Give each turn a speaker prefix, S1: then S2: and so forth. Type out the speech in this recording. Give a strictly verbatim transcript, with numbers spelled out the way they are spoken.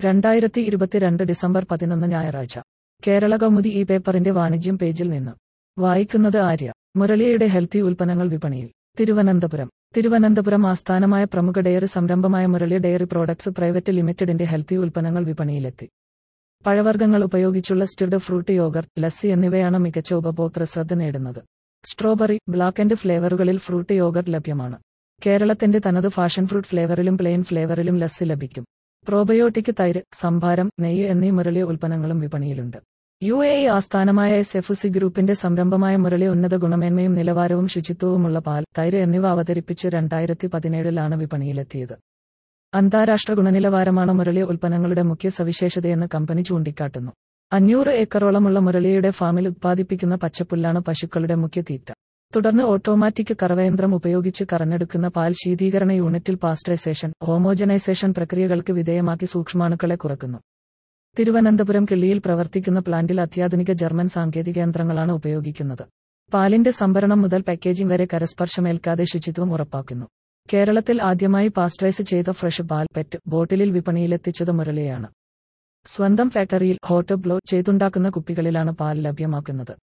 S1: രണ്ടായിരത്തി ഇരുപത്തിരണ്ട് ഡിസംബർ പതിനൊന്ന് ഞായറാഴ്ച. കേരള കൗമുദി ഈ പേപ്പറിന്റെ വാണിജ്യം പേജിൽ നിന്ന് വായിക്കുന്നത് ആര്യ. മുരളിയുടെ ഹെൽത്തി ഉൽപ്പന്നങ്ങൾ വിപണിയിൽ. തിരുവനന്തപുരം. തിരുവനന്തപുരം ആസ്ഥാനമായ പ്രമുഖ ഡയറി സംരംഭമായ മുരളി ഡയറി പ്രോഡക്ട്സ് പ്രൈവറ്റ് ലിമിറ്റഡിന്റെ ഹെൽത്തി ഉൽപ്പന്നങ്ങൾ വിപണിയിലെത്തി. പഴവർഗ്ഗങ്ങൾ ഉപയോഗിച്ചുള്ള സ്റ്റിർഡ് ഫ്രൂട്ട് യോഗർട്ട്, ലസ്സി എന്നിവയാണ് മികച്ച ഉപഭോക്തൃ ശ്രദ്ധ നേടുന്നത്. സ്ട്രോബെറി, ബ്ലാക്ക് ആൻഡ് ഫ്ലേവറുകളിൽ ഫ്രൂട്ട് യോഗർട്ട് ലഭ്യമാണ്. കേരളത്തിന്റെ തനത് ഫാഷൻ ഫ്രൂട്ട് ഫ്ലേവറിലും പ്ലെയിൻ ഫ്ലേവറിലും ലസ്സി ലഭിക്കും. പ്രോബയോട്ടിക്, തൈര്, സംഭാരം, നെയ്യ് എന്നീ മുരളി ഉൽപ്പന്നങ്ങളും വിപണിയിലുണ്ട്. യു എ ഇ ആസ്ഥാനമായ എസ് എഫ് സി ഗ്രൂപ്പിന്റെ സംരംഭമായ മുരളി ഉന്നത ഗുണമേന്മയും നിലവാരവും ശുചിത്വവുമുള്ള പാൽ, തൈര് എന്നിവ അവതരിപ്പിച്ച് രണ്ടായിരത്തി പതിനേഴിലാണ് വിപണിയിലെത്തിയത്. അന്താരാഷ്ട്ര ഗുണനിലവാരമാണ് മുരളി ഉൽപ്പന്നങ്ങളുടെ മുഖ്യ സവിശേഷതയെന്ന് കമ്പനി ചൂണ്ടിക്കാട്ടുന്നു. അഞ്ഞൂറ് ഏക്കറോളമുള്ള മുരളിയുടെ ഫാമിൽ ഉത്പാദിപ്പിക്കുന്ന പച്ചപ്പുല്ലാണ് പശുക്കളുടെ മുഖ്യ തീറ്റ. തുടർന്ന് ഓട്ടോമാറ്റിക് കറവയന്ത്രം ഉപയോഗിച്ച് കറന്നെടുക്കുന്ന പാൽ ശീതീകരണ യൂണിറ്റിൽ പാസ്ചറൈസേഷൻ, ഹോമോജനൈസേഷൻ പ്രക്രിയകൾക്ക് വിധേയമാക്കി സൂക്ഷ്മാണുക്കളെ കുറക്കുന്നു. തിരുവനന്തപുരം കിള്ളിയിൽ പ്രവർത്തിക്കുന്ന പ്ലാന്റിൽ അത്യാധുനിക ജർമ്മൻ സാങ്കേതിക യന്ത്രങ്ങളാണ് ഉപയോഗിക്കുന്നത്. പാലിന്റെ സംഭരണം മുതൽ പാക്കേജിംഗ് വരെ കരസ്പർശമേൽക്കാതെ ശുചിത്വം ഉറപ്പാക്കുന്നു. കേരളത്തിൽ ആദ്യമായി പാസ്ചറൈസ് ചെയ്ത ഫ്രഷ് പാൽ പെറ്റ് ബോട്ടിലിൽ വിപണിയിലെത്തിച്ചത് മുരളിയാണ്. സ്വന്തം ഫാക്ടറിയിൽ ഹോട്ട് ബ്ലോ ചെയ്തുണ്ടാക്കുന്ന കുപ്പികളിലാണ് പാൽ ലഭ്യമാക്കുന്നത്.